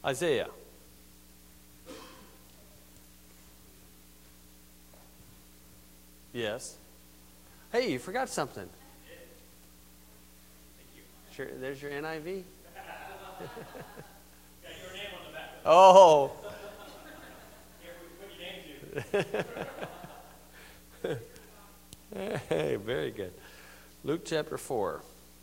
Isaiah. Yes. Hey, you forgot something. Sure, there's your NIV. Got your name on the back. Oh. Here, we put your name to. Hey, very good. Luke chapter 4.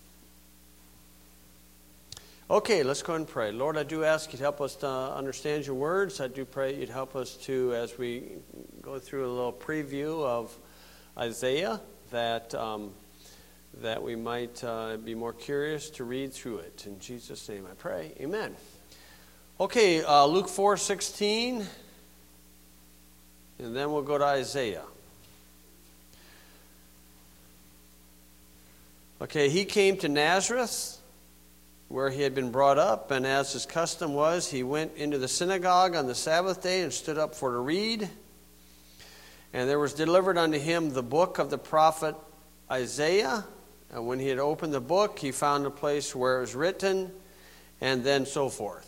Okay, let's go ahead and pray. Lord, I do ask you to help us to understand your words. I do pray you'd help us to, as we go through a little preview of Isaiah, that we might be more curious to read through it. In Jesus' name I pray. Amen. Okay, Luke 4:16, and then we'll go to Isaiah. Okay, he came to Nazareth, where he had been brought up, and as his custom was, he went into the synagogue on the Sabbath day and stood up for to read. And there was delivered unto him the book of the prophet Isaiah. And when he had opened the book, he found a place where it was written, and then so forth.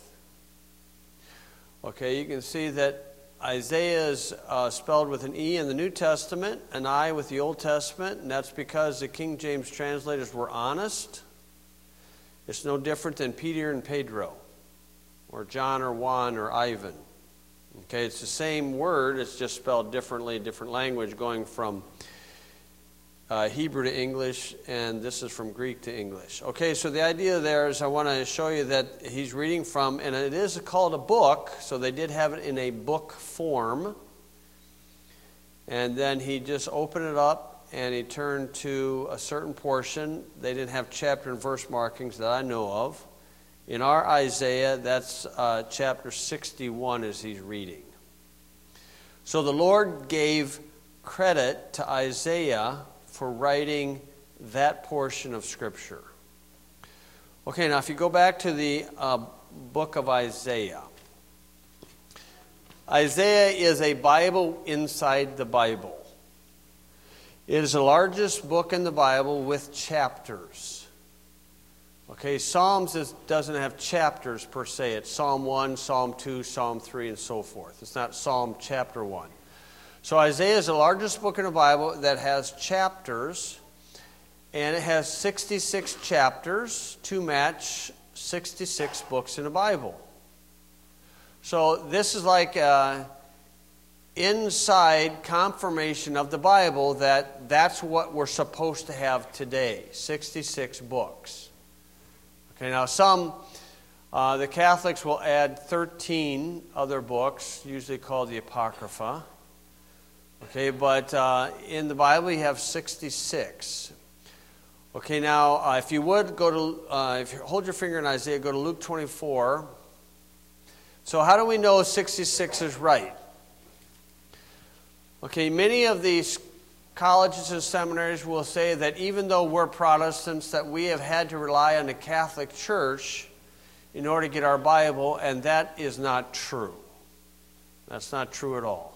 Okay, you can see that Isaiah is spelled with an E in the New Testament, an I with the Old Testament, and that's because the King James translators were honest. It's no different than Peter and Pedro, or John or Juan or Ivan. Okay, it's the same word, it's just spelled differently, different language, going from Hebrew to English, and this is from Greek to English. Okay, so the idea there is I want to show you that he's reading from, and it is called a book, so they did have it in a book form. And then he just opened it up, and he turned to a certain portion. They didn't have chapter and verse markings that I know of. In our Isaiah, that's chapter 61 as he's reading. So the Lord gave credit to Isaiah for writing that portion of Scripture. Okay, now if you go back to the book of Isaiah. Isaiah is a Bible inside the Bible. It is the largest book in the Bible with chapters. Okay, Psalms doesn't have chapters per se. It's Psalm 1, Psalm 2, Psalm 3, and so forth. It's not Psalm chapter 1. So Isaiah is the largest book in the Bible that has chapters, and it has 66 chapters to match 66 books in the Bible. So this is like inside confirmation of the Bible that that's what we're supposed to have today, 66 books. Okay, now the Catholics will add 13 other books, usually called the Apocrypha. Okay, but in the Bible you have 66. Okay, now if you would go to, if you hold your finger in Isaiah, go to Luke 24. So how do we know 66 is right? Okay, many of these colleges and seminaries will say that even though we're Protestants, that we have had to rely on the Catholic Church in order to get our Bible, and that is not true. That's not true at all.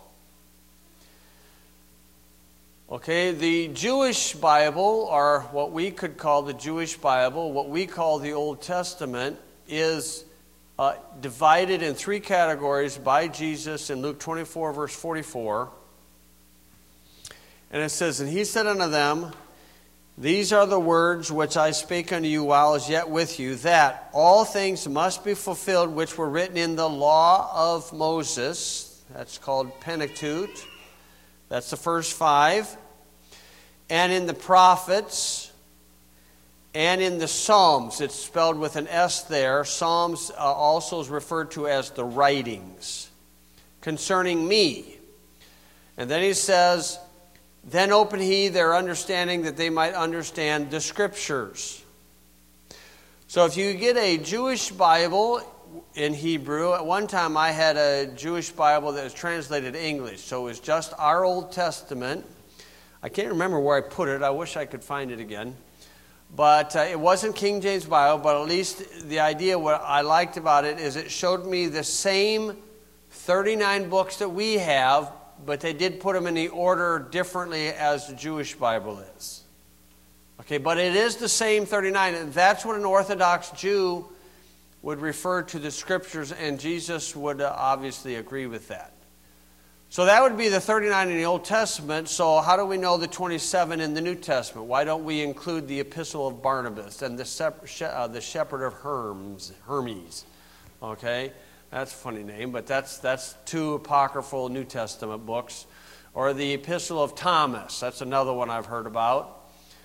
Okay, the Jewish Bible, or what we could call the Jewish Bible, what we call the Old Testament, is divided in three categories by Jesus in Luke 24, verse 44. And it says, "And he said unto them, These are the words which I spake unto you while I was yet with you, that all things must be fulfilled which were written in the law of Moses." That's called Pentateuch. That's the first 5. "And in the prophets, and in the Psalms." It's spelled with an S there. Psalms also is referred to as the writings concerning me. And then he says, "Then opened he their understanding that they might understand the Scriptures." So if you get a Jewish Bible in Hebrew, at one time I had a Jewish Bible that was translated to English. So it was just our Old Testament. I can't remember where I put it. I wish I could find it again. But it wasn't King James Bible, but at least the idea, what I liked about it, is it showed me the same 39 books that we have, but they did put them in the order differently as the Jewish Bible is. Okay, but it is the same 39, and that's what an Orthodox Jew would refer to the Scriptures, and Jesus would obviously agree with that. So that would be the 39 in the Old Testament. So how do we know the 27 in the New Testament? Why don't we include the Epistle of Barnabas and the Shepherd of Hermes? Okay, that's a funny name, but that's two apocryphal New Testament books. Or the Epistle of Thomas. That's another one I've heard about.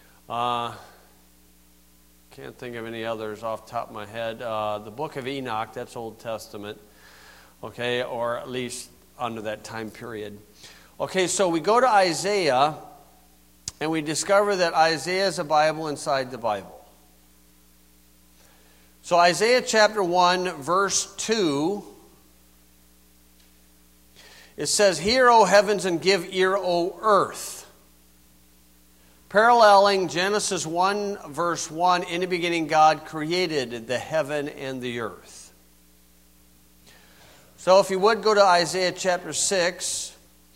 Can't think of any others off the top of my head. The Book of Enoch, that's Old Testament. Okay, or at least under that time period. Okay, so we go to Isaiah, and we discover that Isaiah is a Bible inside the Bible. So Isaiah chapter 1, verse 2, it says, "Hear, O heavens, and give ear, O earth." Paralleling Genesis 1, verse 1, in the beginning God created the heaven and the earth. So if you would go to Isaiah chapter 6.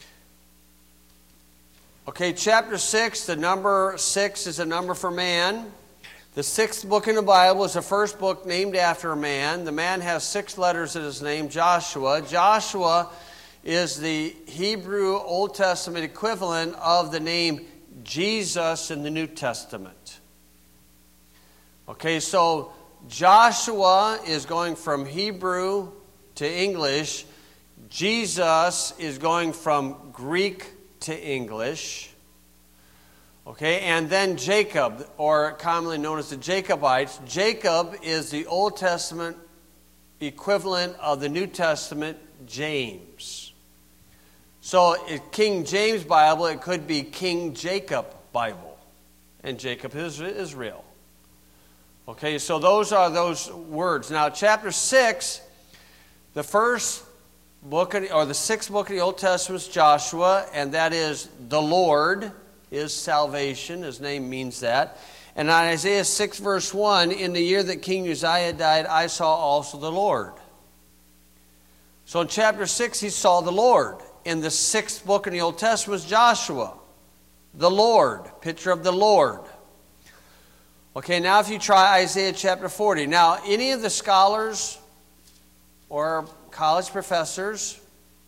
Okay, chapter 6, the number 6 is a number for man. The sixth book in the Bible is the first book named after a man. The man has 6 letters in his name, Joshua. Joshua is the Hebrew Old Testament equivalent of the name Jesus in the New Testament. Okay, so Joshua is going from Hebrew to English. Jesus is going from Greek to English. Okay, and then Jacob, or commonly known as the Jacobites. Jacob is the Old Testament equivalent of the New Testament, James. So in King James Bible, it could be King Jacob Bible. And Jacob is Israel. Okay, so those are those words. Now, chapter 6, the first book, or the sixth book of the Old Testament is Joshua, and that is the Lord is salvation. His name means that. And on Isaiah 6, verse 1, "In the year that King Uzziah died, I saw also the Lord." So in chapter 6, he saw the Lord. In the sixth book in the Old Testament is Joshua, the Lord, picture of the Lord. Okay, now if you try Isaiah chapter 40. Now, any of the scholars or college professors,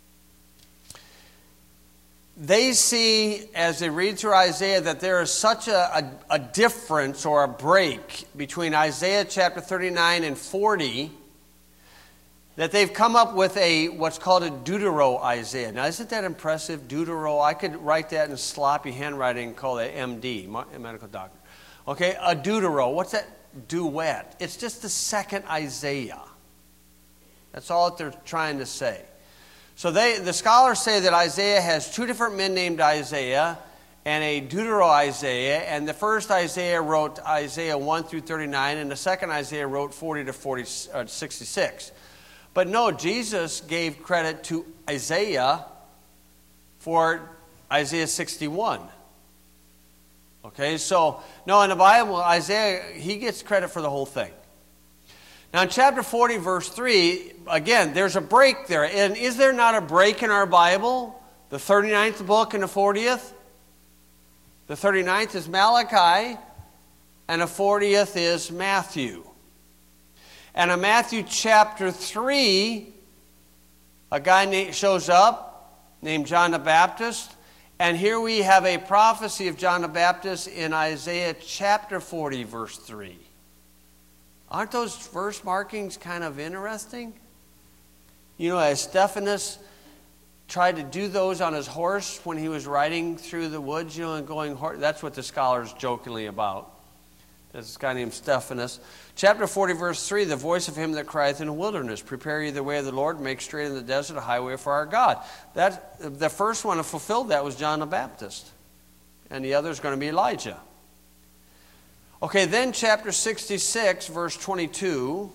they see, as they read through Isaiah, that there is such a difference or a break between Isaiah chapter 39 and 40 that they've come up with what's called a Deutero-Isaiah. Now, isn't that impressive, Deutero? I could write that in sloppy handwriting and call it MD, medical doctor. Okay, a Deutero. What's that? Duet. It's just the second Isaiah. That's all that they're trying to say. So the scholars say that Isaiah has 2 different men named Isaiah and a Deutero-Isaiah, and the first Isaiah wrote Isaiah 1 through 39, and the second Isaiah wrote 40 to 66. But no, Jesus gave credit to Isaiah for Isaiah 61. Okay, so, no, in the Bible, Isaiah, he gets credit for the whole thing. Now, in chapter 40, verse 3, again, there's a break there. And is there not a break in our Bible? The 39th book and the 40th? The 39th is Malachi, and the 40th is Matthew. And in Matthew chapter 3, a guy shows up named John the Baptist. And here we have a prophecy of John the Baptist in Isaiah chapter 40, verse 3. Aren't those verse markings kind of interesting? You know, as Stephanus tried to do those on his horse when he was riding through the woods, you know, and going, that's what the scholars jokingly about. There's this guy named Stephanus. Chapter 40, verse 3, "The voice of him that crieth in the wilderness, prepare ye the way of the Lord, make straight in the desert a highway for our God." The first one to fulfill that was John the Baptist. And the other is going to be Elijah. Okay, then chapter 66, verse 22.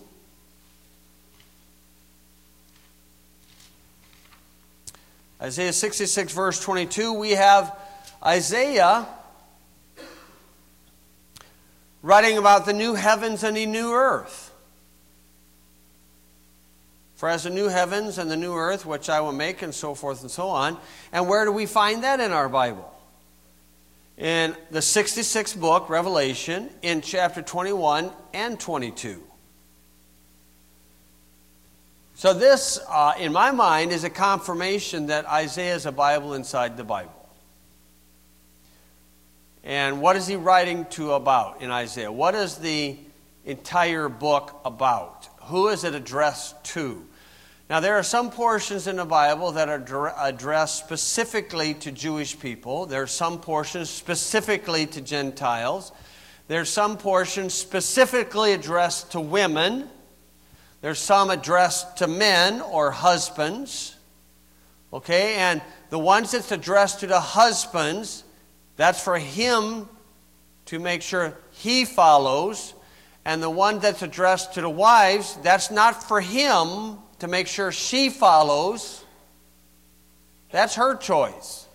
Isaiah 66, verse 22, we have Isaiah writing about the new heavens and the new earth. "For as the new heavens and the new earth, which I will make," and so forth and so on. And where do we find that in our Bible? In the 66th book, Revelation, in chapter 21 and 22. So this, in my mind, is a confirmation that Isaiah is a Bible inside the Bible. And what is he writing to about in Isaiah? What is the entire book about? Who is it addressed to? Now, there are some portions in the Bible that are addressed specifically to Jewish people. There are some portions specifically to Gentiles. There's some portions specifically addressed to women. There's some addressed to men or husbands. Okay, and the ones that's addressed to the husbands, that's for him to make sure he follows. And the one that's addressed to the wives, that's not for him to make sure she follows. That's her choice.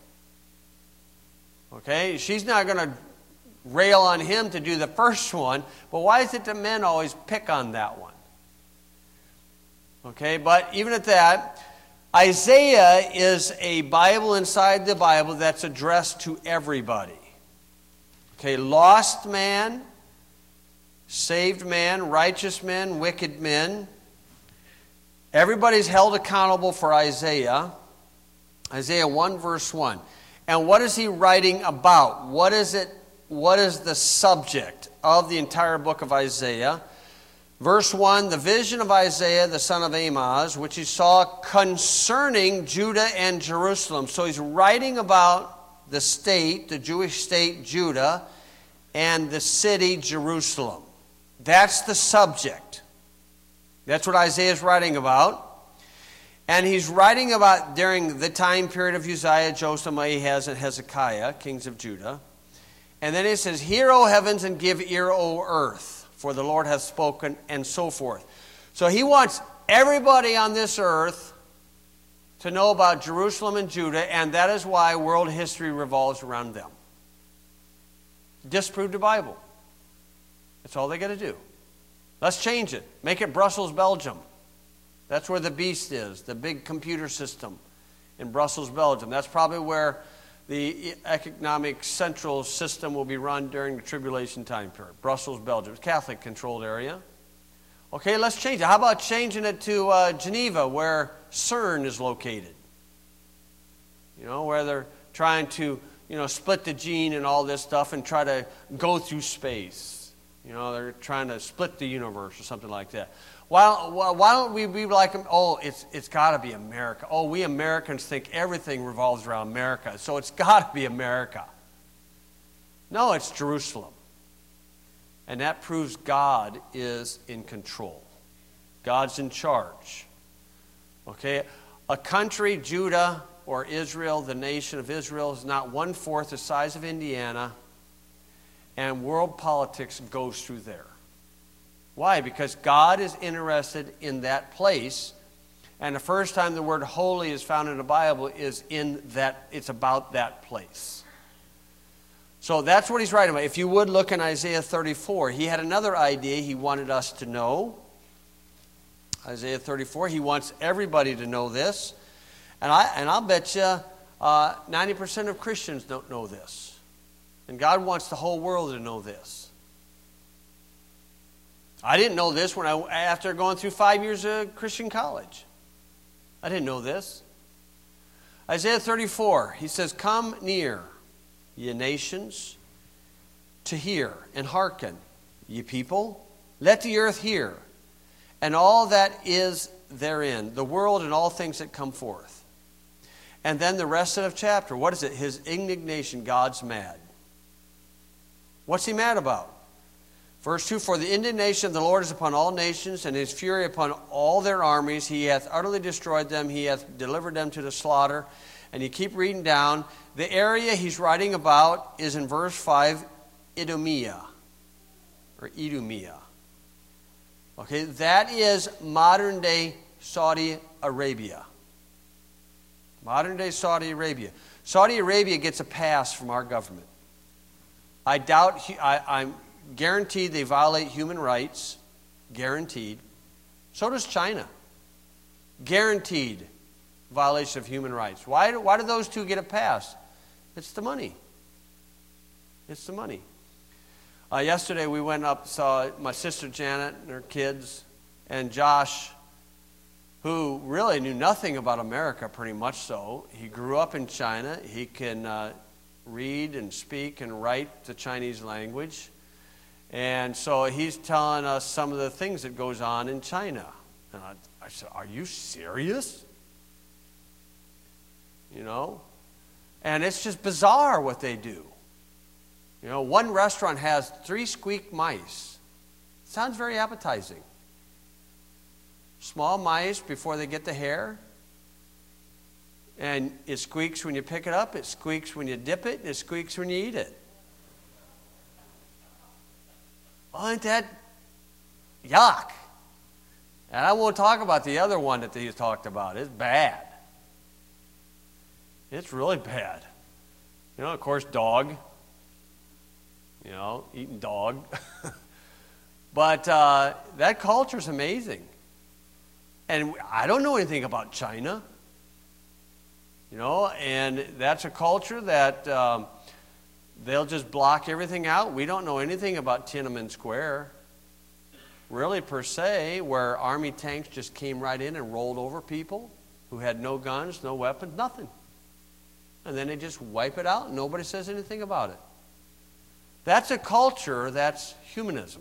Okay? She's not going to rail on him to do the first one. But why is it the men always pick on that one? Okay? But even at that, Isaiah is a Bible inside the Bible that's addressed to everybody. Okay? Lost man, saved man, righteous men, wicked men. Everybody's held accountable for Isaiah. Isaiah 1 verse 1. And what is he writing about? What is it? What is the subject of the entire book of Isaiah? Verse 1, the vision of Isaiah, the son of Amoz, which he saw concerning Judah and Jerusalem. So he's writing about the state, the Jewish state, Judah, and the city, Jerusalem. That's the subject. That's what Isaiah is writing about. And he's writing about during the time period of Uzziah, Jotham, Ahaz, and Hezekiah, kings of Judah. And then he says, hear, O heavens, and give ear, O earth, for the Lord hath spoken, and so forth. So he wants everybody on this earth to know about Jerusalem and Judah, and that is why world history revolves around them. Disprove the Bible. That's all they got to do. Let's change it. Make it Brussels, Belgium. That's where the beast is, the big computer system in Brussels, Belgium. That's probably where the economic central system will be run during the tribulation time period. Brussels, Belgium. It's a Catholic-controlled area. Okay, let's change it. How about changing it to Geneva, where CERN is located? You know, where they're trying to, split the gene and all this stuff and try to go through space. They're trying to split the universe or something like that. Why don't we be like them? Oh, it's got to be America. Oh, we Americans think everything revolves around America, so it's got to be America. No, it's Jerusalem. And that proves God is in control. God's in charge. Okay? A country, Judah or Israel, the nation of Israel, is not 1/4 the size of Indiana, and world politics goes through there. Why? Because God is interested in that place, and the first time the word holy is found in the Bible is in that, it's about that place. So that's what he's writing about. If you would look in Isaiah 34, he had another idea he wanted us to know. Isaiah 34, he wants everybody to know this. And I'll bet you 90% of Christians don't know this. And God wants the whole world to know this. I didn't know this after going through 5 years of Christian college. I didn't know this. Isaiah 34, he says, come near, ye nations, to hear and hearken, ye people. Let the earth hear, and all that is therein, the world and all things that come forth. And then the rest of the chapter, what is it? His indignation, God's mad. What's he mad about? Verse 2, for the indignation of the Lord is upon all nations, and his fury upon all their armies. He hath utterly destroyed them. He hath delivered them to the slaughter. And you keep reading down. The area he's writing about is in verse 5, Idumea. Or Idumea. Okay, that is modern-day Saudi Arabia. Modern-day Saudi Arabia. Saudi Arabia gets a pass from our government. I'm guaranteed they violate human rights. Guaranteed. So does China. Guaranteed violation of human rights. Why do those two get a pass? It's the money. It's the money. Yesterday we went up, saw my sister Janet and her kids, and Josh who really knew nothing about America, pretty much so. He grew up in China. He can read and speak and write the Chinese language. And so he's telling us some of the things that goes on in China. And I said, are you serious? You know? And it's just bizarre what they do. You know, one restaurant has 3 squeak mice. Sounds very appetizing. Small mice before they get the hair. And it squeaks when you pick it up, it squeaks when you dip it, and it squeaks when you eat it. Isn't that yuck? And I won't talk about the other one that he talked about. It's bad. It's really bad. You know, of course, dog. You know, eating dog. But that culture is amazing. And I don't know anything about China. You know, and that's a culture that they'll just block everything out. We don't know anything about Tiananmen Square, really, per se, where army tanks just came right in and rolled over people who had no guns, no weapons, nothing. And then they just wipe it out and nobody says anything about it. That's a culture that's humanism.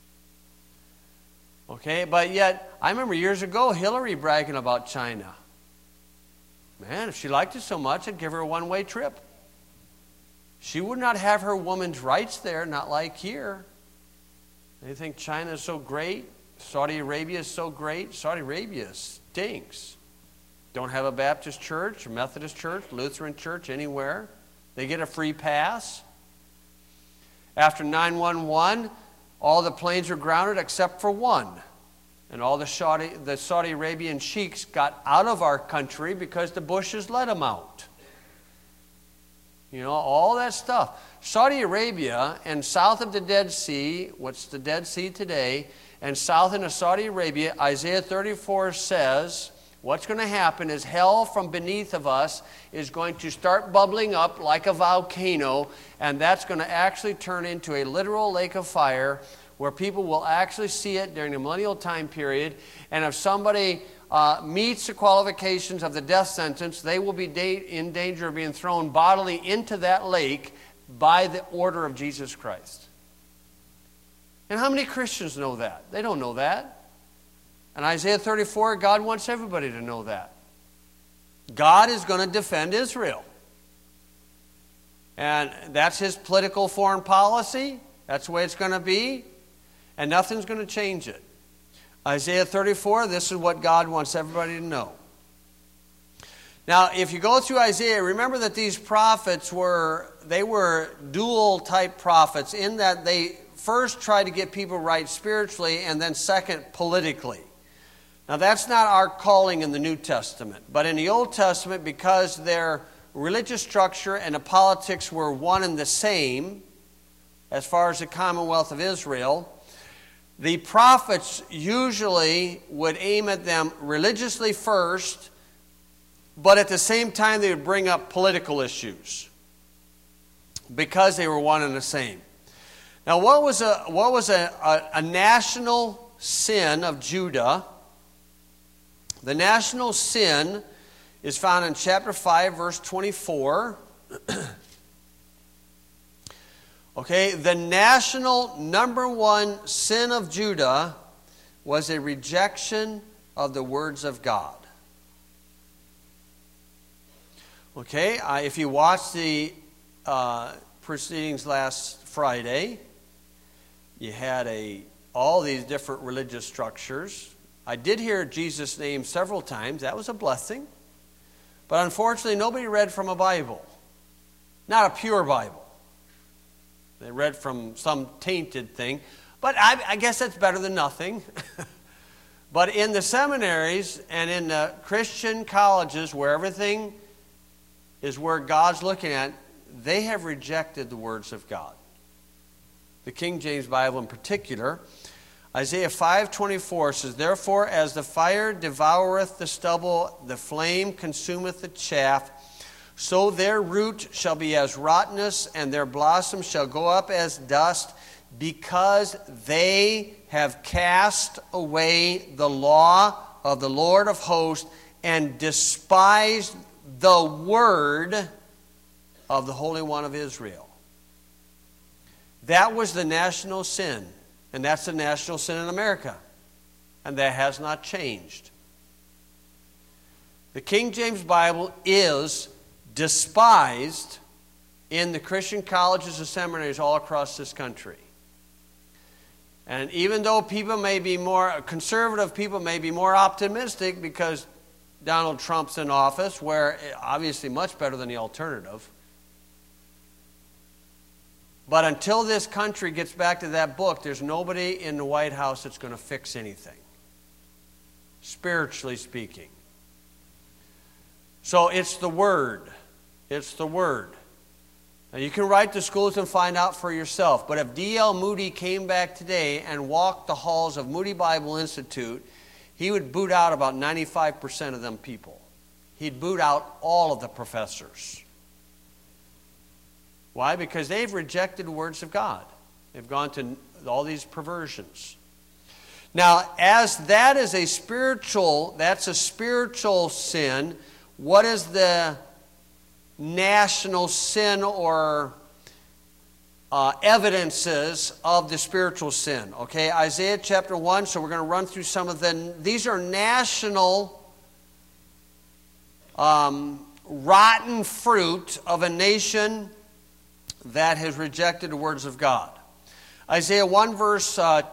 Okay, but yet, I remember years ago, Hillary bragging about China. Man, if she liked it so much, I'd give her a one-way trip. She would not have her woman's rights there, not like here. They think China is so great. Saudi Arabia is so great. Saudi Arabia stinks. Don't have a Baptist church, a Methodist church, Lutheran church, anywhere. They get a free pass. After 9/11, all the planes were grounded except for one. And all the Saudi Arabian sheiks got out of our country because the Bushes let them out. You know, all that stuff. Saudi Arabia and south of the Dead Sea, what's the Dead Sea today, and south into Saudi Arabia, Isaiah 34 says, what's going to happen is hell from beneath of us is going to start bubbling up like a volcano, and that's going to actually turn into a literal lake of fire where people will actually see it during the millennial time period. And if somebody meets the qualifications of the death sentence, they will be in danger of being thrown bodily into that lake by the order of Jesus Christ. And how many Christians know that? They don't know that. In Isaiah 34, God wants everybody to know that. God is going to defend Israel. And that's his political foreign policy. That's the way it's going to be. And nothing's going to change it. Isaiah 34, this is what God wants everybody to know. Now, if you go through Isaiah, remember that these prophets were dual type prophets in that they first tried to get people right spiritually and then second politically. Now, that's not our calling in the New Testament. But in the Old Testament, because their religious structure and the politics were one and the same, as far as the Commonwealth of Israel, the prophets usually would aim at them religiously first, but at the same time they would bring up political issues because they were one and the same. Now, what was a national sin of Judah? The national sin is found in chapter 5, verse 24. Okay, the national number one sin of Judah was a rejection of the words of God. Okay, if you watched the proceedings last Friday, you had all these different religious structures. I did hear Jesus' name several times. That was a blessing. But unfortunately, nobody read from a Bible. Not a pure Bible. They read from some tainted thing. But I guess that's better than nothing. But in the seminaries and in the Christian colleges where everything is where God's looking at, they have rejected the words of God. The King James Bible in particular. Isaiah 5:24 says, "Therefore, as the fire devoureth the stubble, the flame consumeth the chaff, so their root shall be as rottenness, and their blossom shall go up as dust, because they have cast away the law of the Lord of hosts and despised the word of the Holy One of Israel. That was the national sin. And that's the national sin in America. And that has not changed. The King James Bible is despised in the Christian colleges and seminaries all across this country. And even though people may be more conservative, people may be more optimistic because Donald Trump's in office, where obviously much better than the alternative. But until this country gets back to that book, there's nobody in the White House that's going to fix anything, spiritually speaking. So it's the Word. It's the Word. Now you can write to schools and find out for yourself. But if D.L. Moody came back today and walked the halls of Moody Bible Institute, he would boot out about 95% of them people. He'd boot out all of the professors. Why? Because they've rejected the words of God. They've gone to all these perversions. Now, as that is that's a spiritual sin, what is the national sin or evidences of the spiritual sin? Okay, Isaiah chapter 1, so we're going to run through some of them. These are national rotten fruit of a nation that has rejected the words of God. Isaiah 1 verse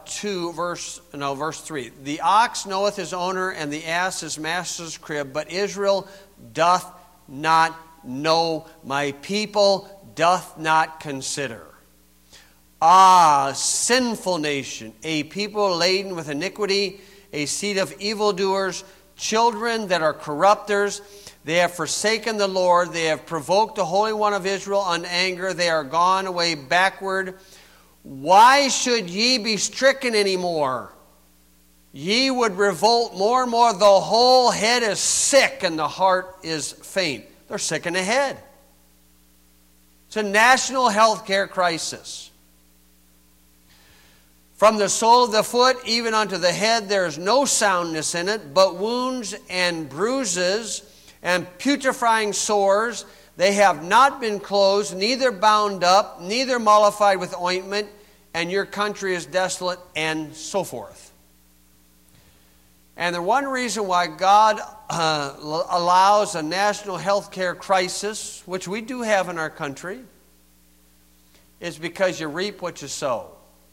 3. The ox knoweth his owner, and the ass his master's crib, but Israel doth not know, my people doth not consider. Ah, sinful nation, a people laden with iniquity, a seed of evildoers, children that are corrupters. They have forsaken the Lord. They have provoked the Holy One of Israel unto anger. They are gone away backward. Why should ye be stricken any more? Ye would revolt more and more. The whole head is sick and the heart is faint. They're sick in the head. It's a national health care crisis. From the sole of the foot even unto the head there is no soundness in it, but wounds and bruises and putrefying sores. They have not been closed, neither bound up, neither mollified with ointment, and your country is desolate, and so forth. And the one reason why God allows a national health care crisis, which we do have in our country, is because you reap what you sow.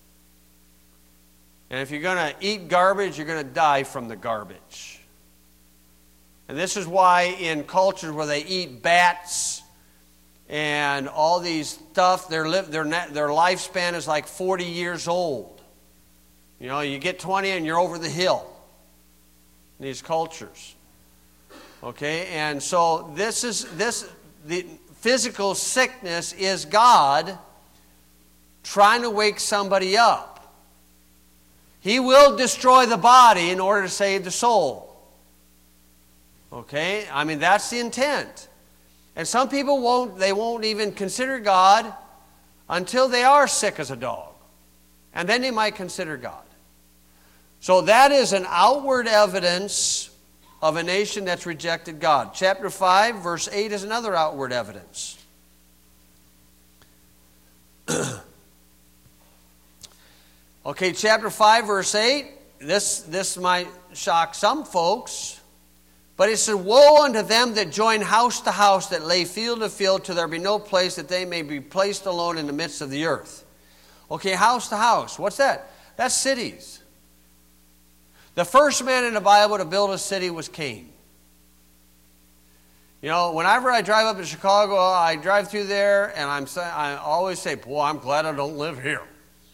And if you're going to eat garbage, you're going to die from the garbage. And this is why in cultures where they eat bats and all these stuff, their lifespan is like 40 years old. You know, you get 20 and you're over the hill in these cultures. Okay, and so the physical sickness is God trying to wake somebody up. He will destroy the body in order to save the soul. Okay? I mean, that's the intent. And some people won't even consider God until they are sick as a dog. And then they might consider God. So that is an outward evidence of a nation that's rejected God. Chapter 5, verse 8 is another outward evidence. Okay, chapter 5, verse 8. This might shock some folks. But it said, woe unto them that join house to house, that lay field to field, till there be no place, that they may be placed alone in the midst of the earth. Okay, house to house. What's that? That's cities. The first man in the Bible to build a city was Cain. You know, whenever I drive up to Chicago, I drive through there, and I always say, boy, I'm glad I don't live here.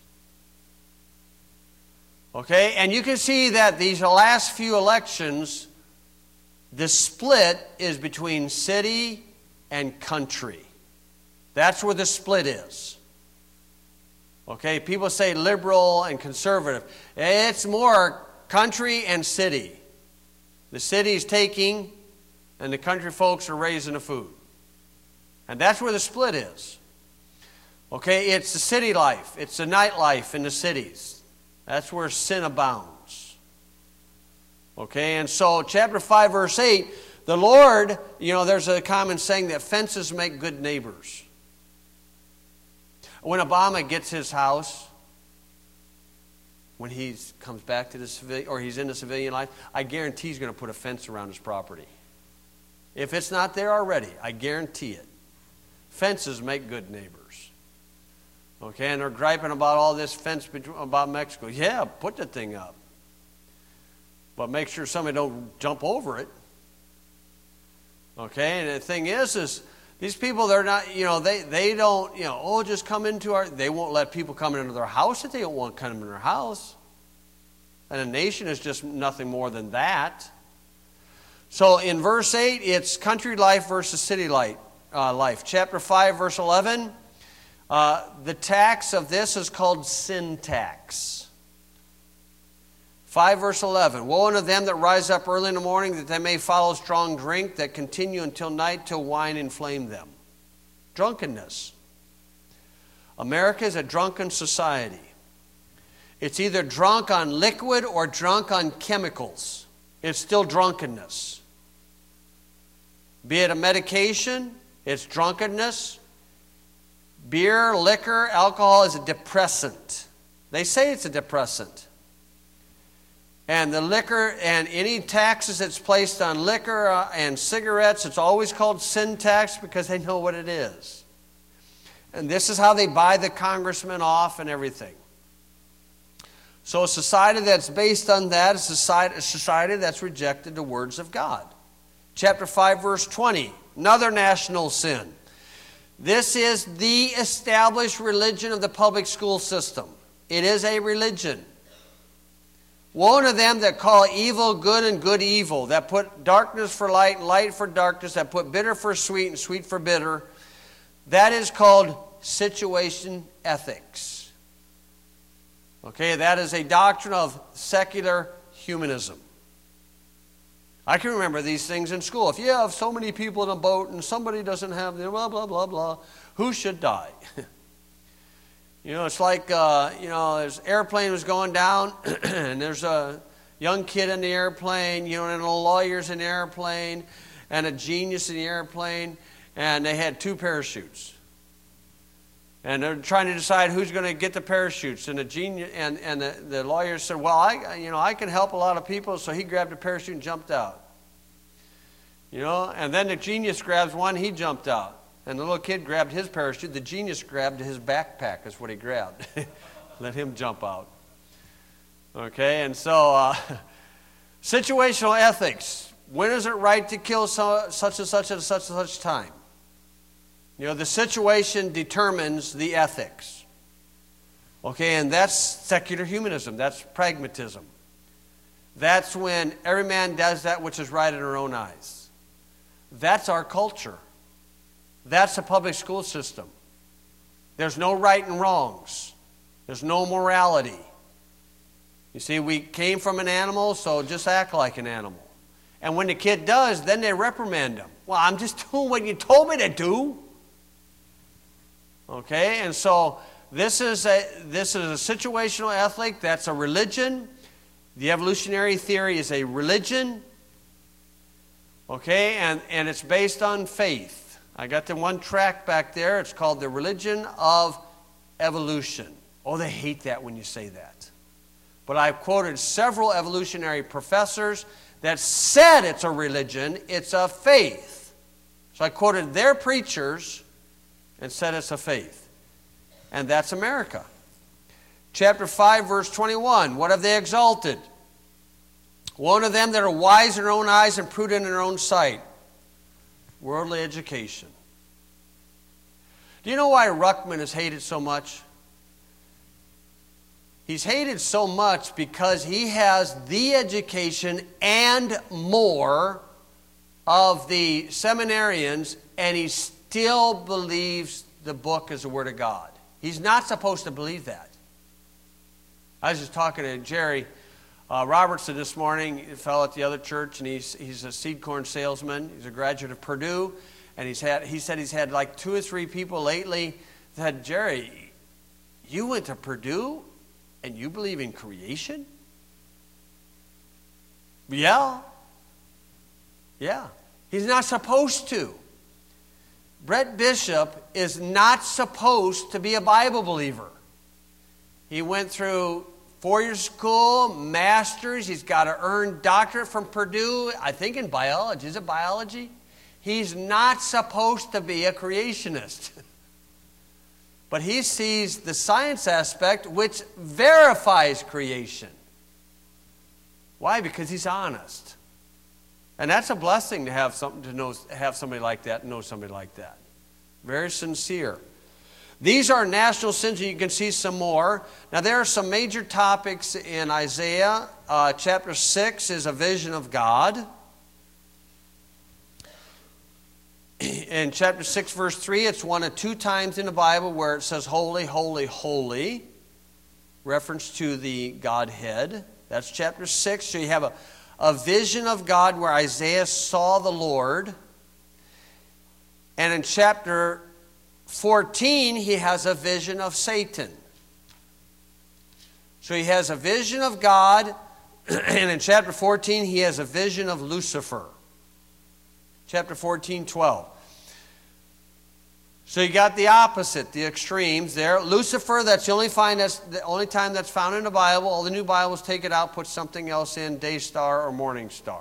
Okay, and you can see that these last few elections, the split is between city and country. That's where the split is. Okay, people say liberal and conservative. It's more country and city. The city's taking, and the country folks are raising the food. And that's where the split is. Okay, it's the city life. It's the nightlife in the cities. That's where sin abounds. Okay, and so chapter 5, verse 8, the Lord, there's a common saying that fences make good neighbors. When Obama gets his house, when he comes back to the civilian, or he's in the civilian life, I guarantee he's going to put a fence around his property. If it's not there already, I guarantee it. Fences make good neighbors. Okay, and they're griping about all this fence about Mexico. Yeah, put the thing up. But make sure somebody don't jump over it. Okay, and the thing is these people, they're not, they don't, just come into they won't let people come into their house if they don't want to come into their house. And a nation is just nothing more than that. So in verse 8, it's country life versus city life. Chapter 5, verse 11, the tax of this is called sin tax. 5 verse 11, woe unto them that rise up early in the morning, that they may follow strong drink, that continue until night, till wine inflame them. Drunkenness. America is a drunken society. It's either drunk on liquid or drunk on chemicals. It's still drunkenness. Be it a medication, it's drunkenness. Beer, liquor, alcohol is a depressant. They say it's a depressant. And the liquor and any taxes that's placed on liquor and cigarettes, it's always called sin tax because they know what it is. And this is how they buy the congressmen off and everything. So a society that's based on that is a society that's rejected the words of God. Chapter 5, verse 20, another national sin. This is the established religion of the public school system. It is a religion. Woe unto them that call evil good and good evil, that put darkness for light and light for darkness, that put bitter for sweet and sweet for bitter. That is called situation ethics. Okay, that is a doctrine of secular humanism. I can remember these things in school. If you have so many people in a boat and somebody doesn't have them, blah, blah, blah, blah, who should die? It's like, this airplane was going down, and there's a young kid in the airplane, and a lawyer's in the airplane, and a genius in the airplane, and they had 2 parachutes. And they're trying to decide who's going to get the parachutes. And the genius and the lawyer said, well, I can help a lot of people, so he grabbed a parachute and jumped out. And then the genius grabs one, he jumped out. And the little kid grabbed his parachute. The genius grabbed his backpack, is what he grabbed. Let him jump out. Okay, and so situational ethics. When is it right to kill such and such at such and such time? The situation determines the ethics. Okay, and that's secular humanism. That's pragmatism. That's when every man does that which is right in our own eyes. That's our culture. That's the public school system. There's no right and wrongs. There's no morality. You see, we came from an animal, so just act like an animal. And when the kid does, then they reprimand him. Well, I'm just doing what you told me to do. Okay, and so this is a situational ethic. That's a religion. The evolutionary theory is a religion. Okay, and it's based on faith. I got the one track back there. It's called the religion of evolution. Oh, they hate that when you say that. But I've quoted several evolutionary professors that said it's a religion, it's a faith. So I quoted their preachers and said it's a faith. And that's America. Chapter 5, verse 21. What have they exalted? Woe unto them that are wise in their own eyes and prudent in their own sight. Worldly education. Do you know why Ruckman is hated so much? He's hated so much because he has the education and more of the seminarians, and he still believes the book is the Word of God. He's not supposed to believe that. I was just talking to Jerry Robertson this morning, a fellow at the other church, and he's a seed corn salesman. He's a graduate of Purdue, and he said he's had like 2 or 3 people lately that said, Jerry, you went to Purdue and you believe in creation? Yeah. Yeah. He's not supposed to. Brett Bishop is not supposed to be a Bible believer. He went through 4-year school, master's. He's got to earn doctorate from Purdue, I think in biology. Is it biology? He's not supposed to be a creationist. But he sees the science aspect which verifies creation. Why? Because he's honest. And that's a blessing to have have somebody like that, know somebody like that. Very sincere. These are national sins, and you can see some more. Now, there are some major topics in Isaiah. Chapter 6 is a vision of God. In chapter 6, verse 3, it's one of 2 times in the Bible where it says, holy, holy, holy. Reference to the Godhead. That's chapter 6. So you have a vision of God where Isaiah saw the Lord. And in chapter 14, he has a vision of Satan. So he has a vision of God, and in chapter 14, he has a vision of Lucifer. Chapter 14, 12. So you got the opposite, the extremes there. Lucifer, that's the only time that's found in the Bible. All the new Bibles take it out, put something else in, day star or morning star.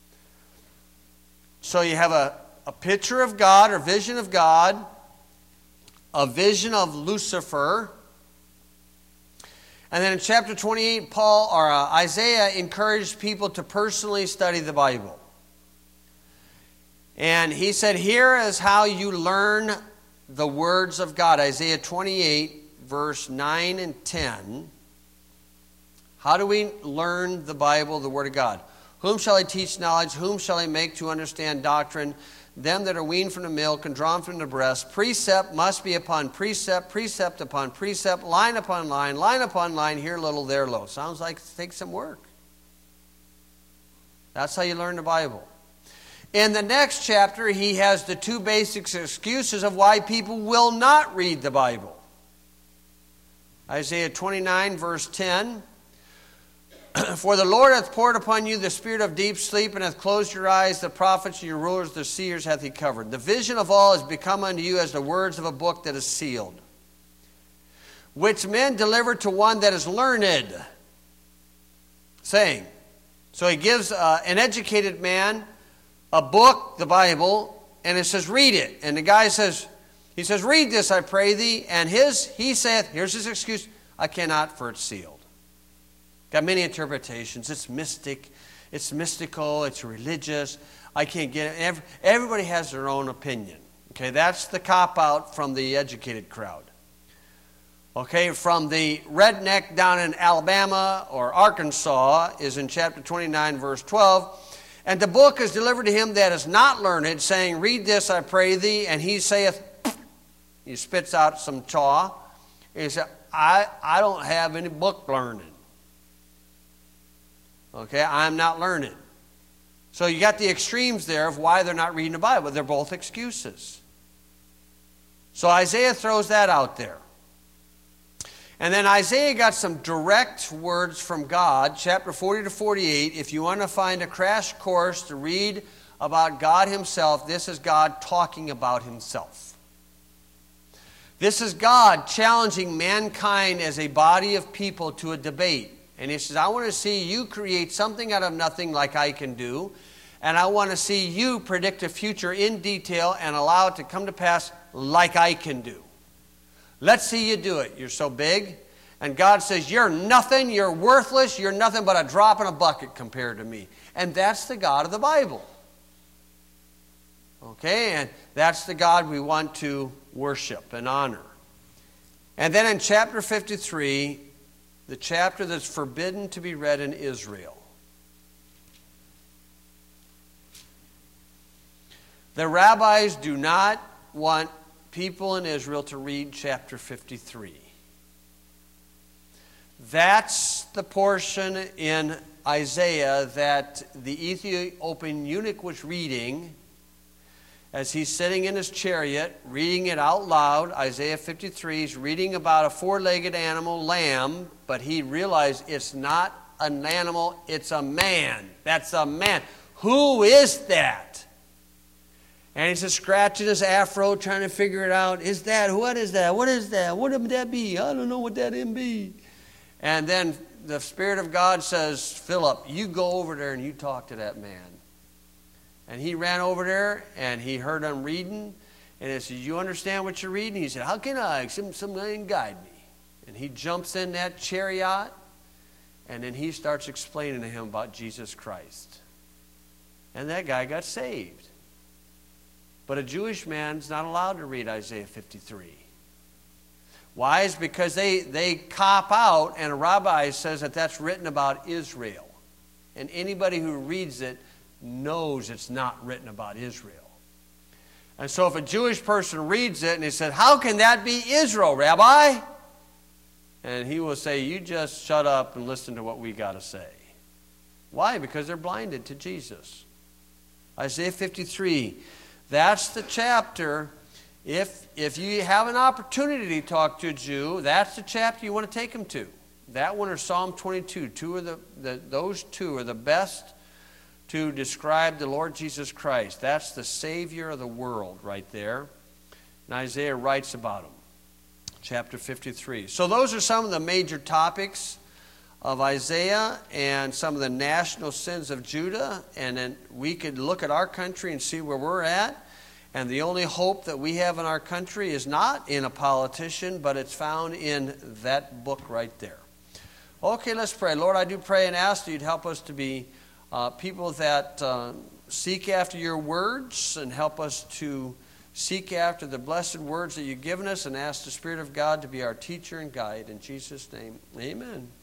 So you have a picture of God or vision of God, a vision of Lucifer. And then in chapter 28, Isaiah encouraged people to personally study the Bible. And he said, here is how you learn the words of God. Isaiah 28, verse 9 and 10. How do we learn the Bible, the Word of God? Whom shall I teach knowledge? Whom shall I make to understand doctrine? Them that are weaned from the milk and drawn from the breast. Precept must be upon precept, precept upon precept, line upon line, line upon line, here a little, there a little. Sounds like it takes some work. That's how you learn the Bible. In the next chapter, he has the 2 basic excuses of why people will not read the Bible. Isaiah 29, verse 10. For the Lord hath poured upon you the spirit of deep sleep, and hath closed your eyes. The prophets, your rulers, the seers hath he covered. The vision of all is become unto you as the words of a book that is sealed, which men deliver to one that is learned, saying. So he gives an educated man a book, the Bible, and it says, read it. And the guy says, read this, I pray thee. And he saith, here's his excuse, I cannot, for it's sealed. Got many interpretations. It's mystic, it's mystical, it's religious. I can't get it. Everybody has their own opinion. Okay, that's the cop-out from the educated crowd. Okay, from the redneck down in Alabama or Arkansas is in chapter 29, verse 12. And the book is delivered to him that is not learned, saying, read this, I pray thee. And he saith, he spits out some chaw. He said, I don't have any book learning. Okay, I'm not learned. So you got the extremes there of why they're not reading the Bible. They're both excuses. So Isaiah throws that out there. And then Isaiah got some direct words from God, chapter 40 to 48. If you want to find a crash course to read about God himself, this is God talking about himself. This is God challenging mankind as a body of people to a debate. And he says, I want to see you create something out of nothing like I can do. And I want to see you predict a future in detail and allow it to come to pass like I can do. Let's see you do it. You're so big. And God says, you're nothing, you're worthless, you're nothing but a drop in a bucket compared to me. And that's the God of the Bible. Okay, and that's the God we want to worship and honor. And then in chapter 53, the chapter that's forbidden to be read in Israel. The rabbis do not want people in Israel to read chapter 53. That's the portion in Isaiah that the Ethiopian eunuch was reading as he's sitting in his chariot, reading it out loud. Isaiah 53, he's reading about a 4-legged animal, lamb, but he realized it's not an animal, it's a man. That's a man. Who is that? And he's just scratching his afro, trying to figure it out. Is that? What is that? What is that? What would that be? I don't know what that be. And then the Spirit of God says, Philip, you go over there and you talk to that man. And he ran over there and he heard him reading. And he said, you understand what you're reading? He said, how can I? Somebody guide me. And he jumps in that chariot. And then he starts explaining to him about Jesus Christ. And that guy got saved. But a Jewish man's not allowed to read Isaiah 53. Why? It's because they cop out, and a rabbi says that that's written about Israel. And anybody who reads it knows it's not written about Israel. And so if a Jewish person reads it and he said, how can that be Israel, Rabbi? And he will say, you just shut up and listen to what we got to say. Why? Because they're blinded to Jesus. Isaiah 53. That's the chapter. If you have an opportunity to talk to a Jew, that's the chapter you want to take them to. That one or Psalm 22. Those two are the best to describe the Lord Jesus Christ. That's the Savior of the world right there. And Isaiah writes about him. Chapter 53. So those are some of the major topics of Isaiah and some of the national sins of Judah. And then we could look at our country and see where we're at. And the only hope that we have in our country is not in a politician, but it's found in that book right there. Okay, let's pray. Lord, I do pray and ask that you'd help us to be people that seek after your words, and help us to seek after the blessed words that you've given us, and ask the Spirit of God to be our teacher and guide. In Jesus' name, amen.